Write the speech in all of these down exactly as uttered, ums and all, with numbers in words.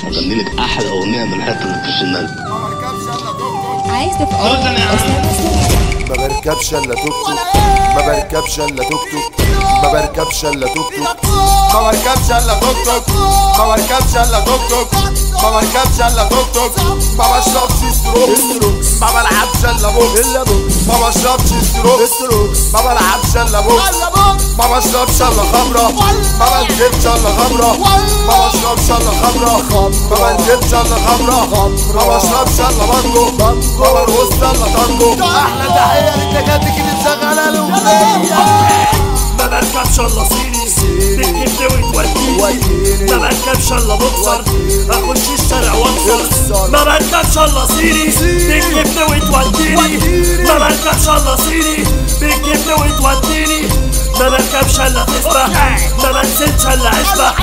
اغني لك احلى اغنيه من الحته اللي في الشمال. عايز تبقى ما بركبش الا توك توك، ما بركبش الا توك توك، ما بركبش الا توك توك، ما بركبش الا توك توك، ما بركبش الا توك توك، ما بركبش الا توك توك، ما بشربش ستروكس، ما بلعبش الا بوكس، ما بشربش ستروكس، ما بلعبش الا بوكس، ما بشربش الا خمرة، ما بنزلش الا خمرة، ما بشربش الا خمرة، ما بنزلش الا خمرة، ما بشربش الا بانجو، ما برقصش الا تانجو. احلى تحية للتكاتك اللي مشغلة الاغنية. ما بركبش الا صيني تكتب وتوديني، ما بركبش الا بوكسر اخش الشارع واكسر، ما بركبش الا صيني تكتب وتوديني، ما بركبش الا صيني تكتب وتوديني، ما بركبش الا تسبح، ما بنزلش الا اشبح.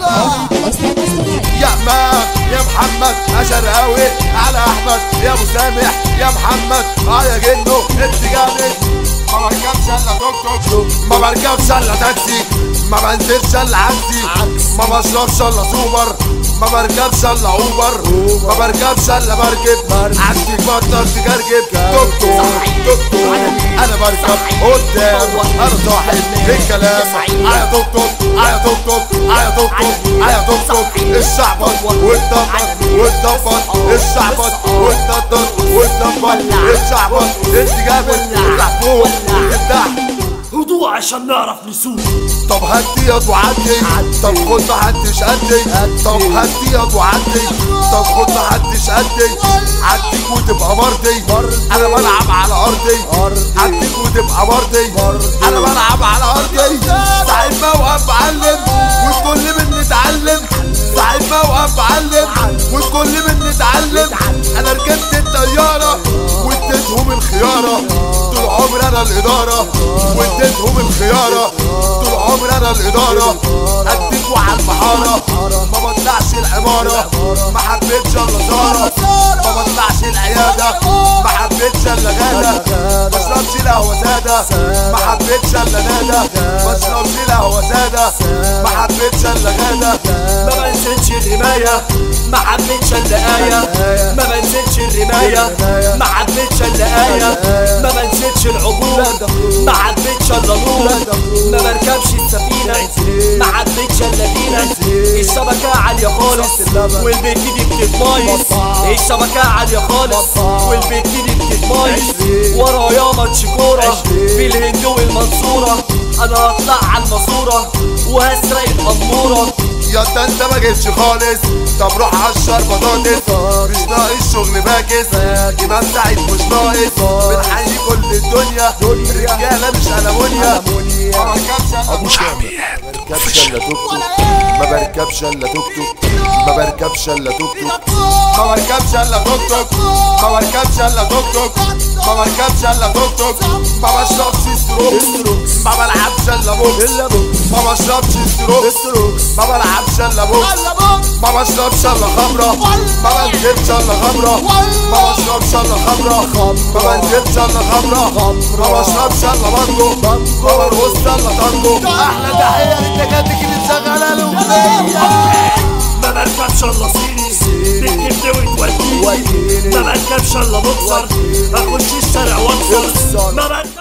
يا مان يا محمد اشرقاوي على احمد، يا مسامح يا محمد اه يا جنو انت جامد. ما بركبش الا توك توك، ما بركبش الا تاكسي، ما بنزلش الا عكسي، ما بشربش الا سوبر، ما بركبش الا اوبر، ما بركبش الا بركب عكسي بطل تجرجب. توك توك توك توك انا بركب قدام انا صاحب الكلام. ايا توك توك ايا توك توك ايا توك توك ايا توك توك الشعبط والدبط والدبط الشعبط والدبط والدبط الشعبط انت جامد اطلع فوق تحت. هدوء عشان نعرف نسوق. طب هدي ياض وعدي، طب خد محدش قدي، طب هدي ياض وعدي، طب خد محدش قدي، عديك وتبقى مرضي، انا بلعب على ارضي، عديك وتبقى مرضي، انا بلعب على ارضي. ساعد موقف معلم والكل مني اتعلم، ساعد موقف معلم والكل مني اتعلم. انا ركبت الطياره واديتهم الخياره، طول عمري انا الاداره واديتهم الخياره، طول عمري انا الاداره. اديكوا على المحاره ما بطلعش العماره، ما حبيتش الا زاره، ما بطلعش العياده، ما حبيتش الا غاده، ما اشربش القهوه ساده، ما حبيتش الا ناده، ما اشربش القهوه ساده، ما حبيتش الا غاده. ما بنزلش الرمايه ما حبيتش الا ايه، ما بنزلش الرمايه ما حبيتش الا ايه، ما بنزلش العبور ما حبيتش الا نور، ما بركبش السفينه ما حبيتش الا دينا. الشبكه عاليه خالص والبيت دي بتتمايز، الشبكه عاليه خالص والبيت دي بتتمايز. ورايا ماتش كوره في الهند والمنصوره، انا هطلع على الماسوره وهسرق الاموره. يا ده انت ما جيتش خالص، طب روح عشر بطاطس، مش ناقص شغل باكس، امام سعيد مش ناقص، بنحيي كل الدنيا الرجاله مش ألمونيا. ما بركبش ابو شعبيات الا توك توك، ما بركبش الا توك توك، ما بركبش الا توك توك، ما بركبش الا توك توك، ما بركبش الا توك توك، ما بركبش الا توك توك، ما بشربش ستروكس، ما بلعبش الا بوكس، ما بشربش ستروكس، ما بلعبش الا بوكس، ما بشربش الا خمرة، ما بنزلش الا خمرة، ما بشربش الا خمرة، ما بنزلش الا خمرة، ما بشربش الا بانجو، ما برقصش الا تانجو. احلى تحية للتكاتك اللي مشغلة الاغنية. ما بركبش الا صيني تكتب وتوديني، ما بركبش الا بوكسر اخش الشارع واكسر، ما